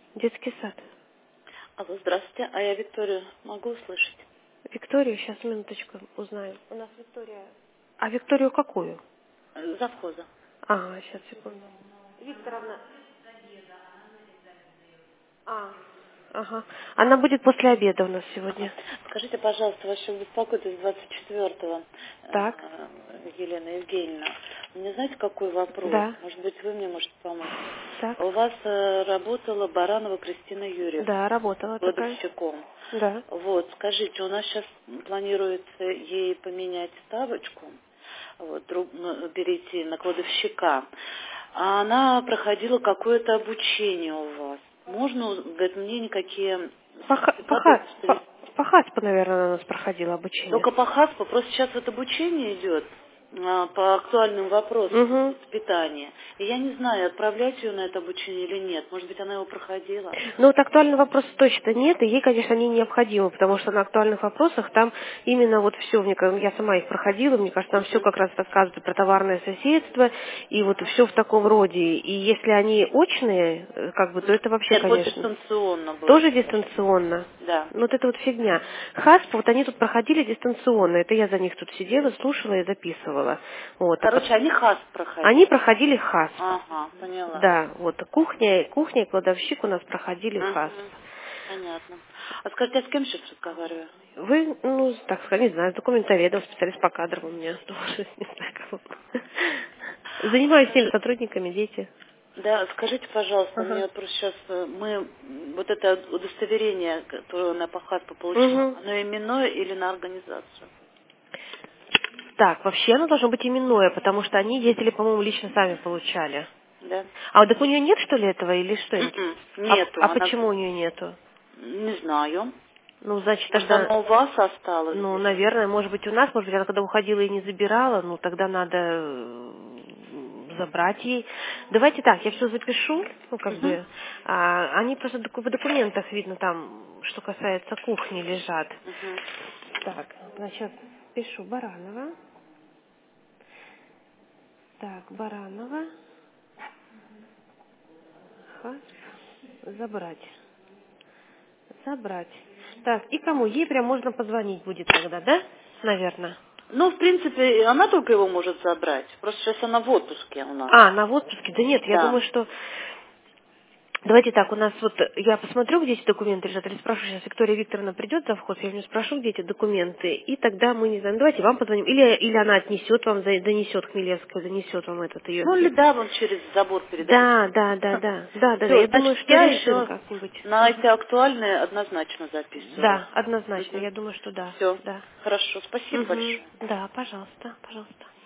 Детский сад. Алло, здравствуйте. А я Викторию могу услышать? Викторию, сейчас минуточку узнаем. У нас Виктория. А Викторию какую? Завхоза. Ага, сейчас, секунду. Викторовна. Ага. Она будет после обеда у нас Ага. сегодня. Скажите, пожалуйста, вас сейчас беспокоит из 24-го Так, Елена Евгеньевна. Мне знаете, какой вопрос? да, Может быть, вы мне можете помочь? так. У вас работала Баранова Кристина Юрьевна Да, работала такая. кладовщиком. Да. Вот, скажите, у нас сейчас планируется ей поменять ставочку, вот, перейти на кладовщика. А она проходила какое-то обучение у вас. Можно, говорит, мне никакие сертификаты удостоверить? По ХАСПу, наверное, она у нас проходила обучение. Только по ХАСПу, просто сейчас вот обучение идет по актуальным вопросам Угу. воспитания. И я не знаю, отправлять ее на это обучение или нет. Может быть, она его проходила. Ну, вот актуальных вопросов точно нет, и ей, конечно, они необходимы, потому что на актуальных вопросах там именно вот все, я сама их проходила, мне кажется, там все Мгм. как раз рассказывают про товарное соседство, и вот все в таком роде. И если они очные, как бы, то это вообще, Нет, вот конечно, дистанционно будет. тоже дистанционно. Да. Ну, вот это вот фигня. ХАСП, вот они тут проходили дистанционно, это я за них тут сидела, слушала и записывала. Вот. Короче, они ХАСП Они проходили. проходили ХАСП. Ага, поняла. Да, вот кухня и кладовщик у нас проходили ХАСП. Угу. Понятно. А скажите, я с кем сейчас разговариваю? Вы, ну, так сказать, не знаю, документоведом, специалист по кадрам у меня должность, не знаю кого. Занимаюсь всеми сотрудниками, дети. Да, скажите, пожалуйста, мне Ага. вот просто сейчас мы вот это удостоверение, которое она по ХАСПу получила, Угу. оно именное или на организацию? Так, вообще оно должно быть именное, потому что они ездили, по-моему, лично сами получали. Да? А вот так у нее нет, что ли, этого, или что? Нету, А она почему у нее нету? не знаю. Ну, значит, Может, тогда, оно у вас осталось ну, где-то? наверное, может быть, у нас, может быть, она когда уходила и не забирала, ну, тогда надо забрать ей. Давайте так, я все запишу, ну, как Угу. бы, они просто в документах, видно, там, что касается кухни, лежат. Угу. Так, значит, пишу Баранова. Так, Баранова. Забрать. Забрать. Так, и кому? Ей прям можно позвонить будет тогда, да? Наверное. Ну, в принципе, она только его может забрать. Просто сейчас она в отпуске у нас. А, на отпуске? Да нет, я Да. думаю, что... Давайте так, у нас вот, я посмотрю, где эти документы лежат, или спрошу, сейчас Виктория Викторовна придет за вход, я у нее спрошу, где эти документы, и тогда мы, не знаю, давайте вам позвоним, или она отнесет вам, донесет Хмелевская, донесет вам этот ее... Ну, или да, вон через забор передать. Да, я Все, думаю, значит, что я решим еще как-нибудь. на эти актуальные однозначно записываю вас. Да, однозначно, Угу. я думаю, что да, Все. да. Хорошо. Спасибо Угу. большое. Да, пожалуйста, пожалуйста.